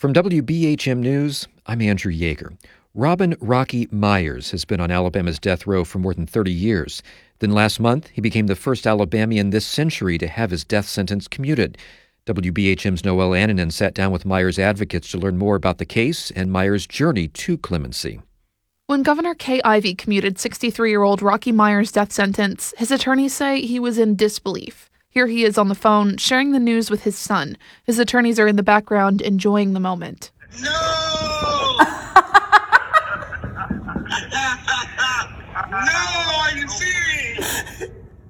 From WBHM News, I'm Andrew Yeager. Robin Rocky Myers has been on Alabama's death row for more than 30 years. Then last month, he became the first Alabamian this century to have his death sentence commuted. WBHM's Noel Annanen sat down with Myers advocates to learn more about the case and Myers' journey to clemency. When Governor Kay Ivey commuted 63-year-old Rocky Myers' death sentence, his attorneys say he was in disbelief. Here he is on the phone, sharing the news with his son. His attorneys are in the background, enjoying the moment. No! No, are you serious?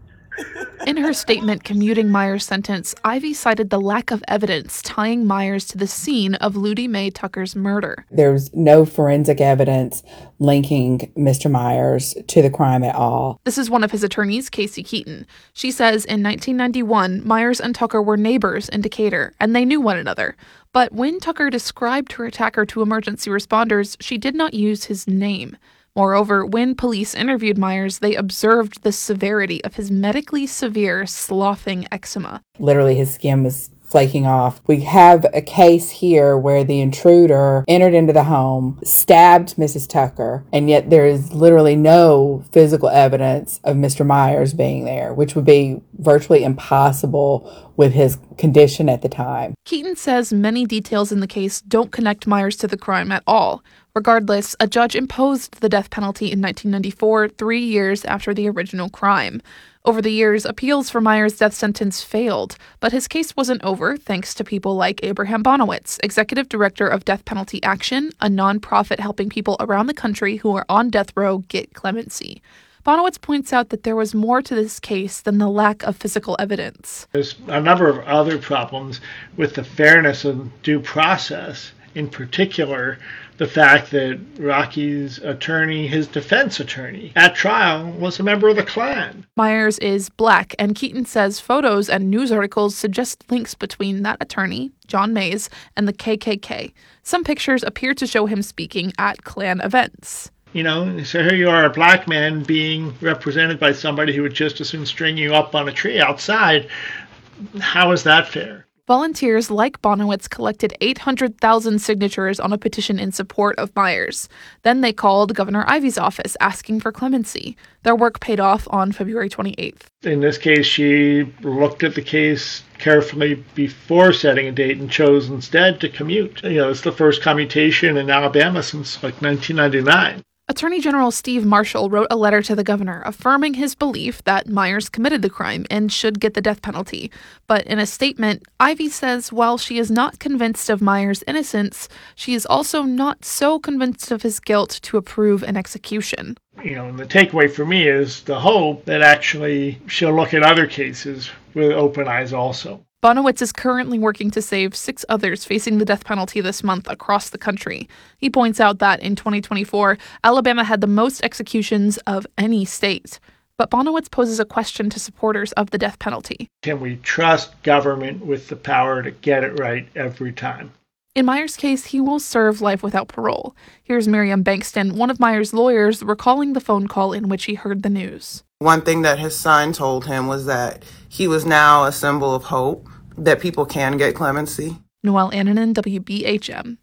In her statement commuting Myers' sentence, Ivey cited the lack of evidence tying Myers to the scene of Ludie Mae Tucker's murder. There's no forensic evidence linking Mr. Myers to the crime at all. This is one of his attorneys, Casey Keaton. She says in 1991, Myers and Tucker were neighbors in Decatur, and they knew one another. But when Tucker described her attacker to emergency responders, she did not use his name. Moreover, when police interviewed Myers, they observed the severity of his medically severe sloughing eczema. Literally, his skin was flaking off. We have a case here where the intruder entered into the home, stabbed Mrs. Tucker, and yet there is literally no physical evidence of Mr. Myers being there, which would be virtually impossible with his condition at the time. Keaton says many details in the case don't connect Myers to the crime at all. Regardless, a judge imposed the death penalty in 1994, 3 years after the original crime. Over the years, appeals for Myers' death sentence failed, but his case wasn't over thanks to people like Abraham Bonowitz, executive director of Death Penalty Action, a nonprofit helping people around the country who are on death row get clemency. Bonowitz points out that there was more to this case than the lack of physical evidence. There's a number of other problems with the fairness of due process, in particular the fact that Rocky's attorney, his defense attorney, at trial was a member of the Klan. Myers is black, and Keaton says photos and news articles suggest links between that attorney, John Mays, and the KKK. Some pictures appear to show him speaking at Klan events. You know, so here you are, a black man being represented by somebody who would just as soon string you up on a tree outside. How is that fair? Volunteers like Bonowitz collected 800,000 signatures on a petition in support of Myers. Then they called Governor Ivey's office asking for clemency. Their work paid off on February 28th. In this case, she looked at the case carefully before setting a date and chose instead to commute. You know, it's the first commutation in Alabama since like 1999. Attorney General Steve Marshall wrote a letter to the governor affirming his belief that Myers committed the crime and should get the death penalty. But in a statement, Ivey says while she is not convinced of Myers' innocence, she is also not so convinced of his guilt to approve an execution. You know, the takeaway for me is the hope that actually she'll look at other cases with open eyes also. Bonowitz is currently working to save 6 others facing the death penalty this month across the country. He points out that in 2024, Alabama had the most executions of any state. But Bonowitz poses a question to supporters of the death penalty. Can we trust government with the power to get it right every time? In Myers' case, he will serve life without parole. Here's Miriam Bankston, one of Myers' lawyers, recalling the phone call in which he heard the news. One thing that his son told him was that he was now a symbol of hope, that people can get clemency. Noel Annanen, WBHM.